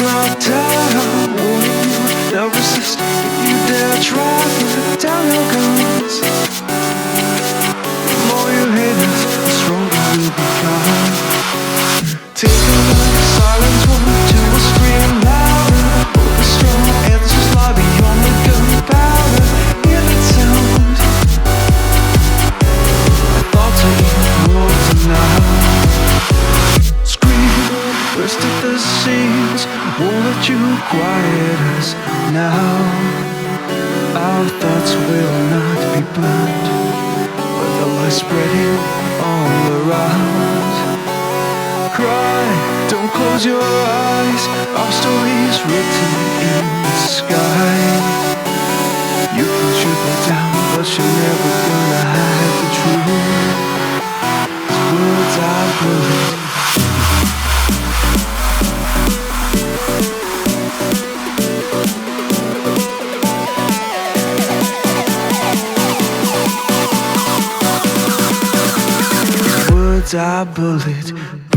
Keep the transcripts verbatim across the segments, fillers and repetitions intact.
locked out. Warning you, now resist if you dare try. Put down your guns. The more you hate us, the stronger we'll become. Take a look, silence one, two will scream louder. Hope is strong, answers lie beyond the gunpowder. Hear that sound? I thought to ignore tonight. Scream, burst at the seams. Won't let you quiet us now. Our thoughts will not be burned, but the light spreading all around. Cry, don't close your eyes. Our story's written in the sky. You can shoot me down, but you're never gonna hide the truth. These words are bullets. Words are bulletproof.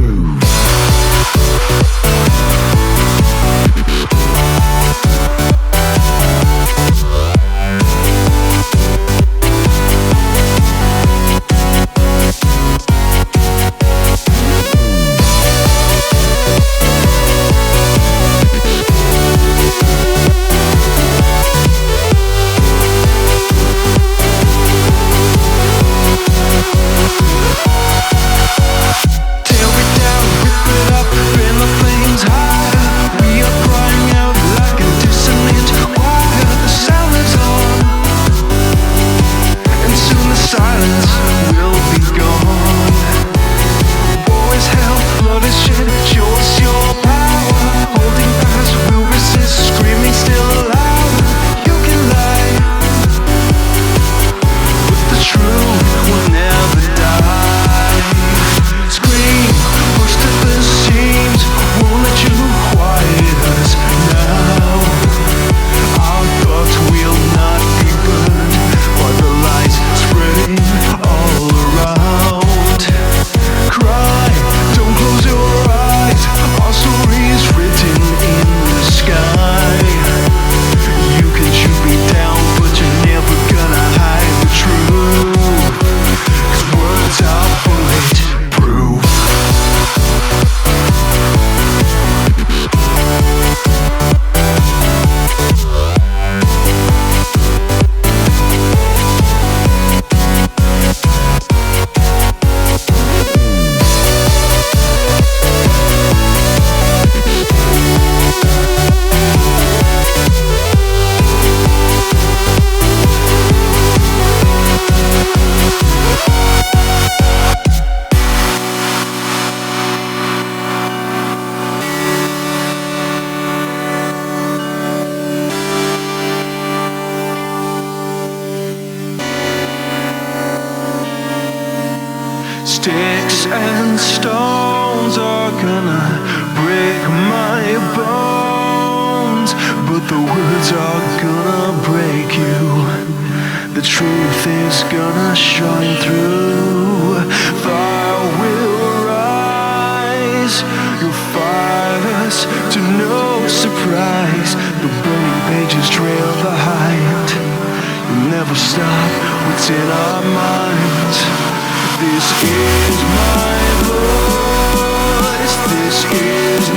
Sticks and stones are gonna break my bones, but the words are gonna break you. The truth is gonna shine through. Fire will rise. You'll fight us to no surprise. The burning pages trail behind. You'll never stop what's in our minds. This is my voice, this is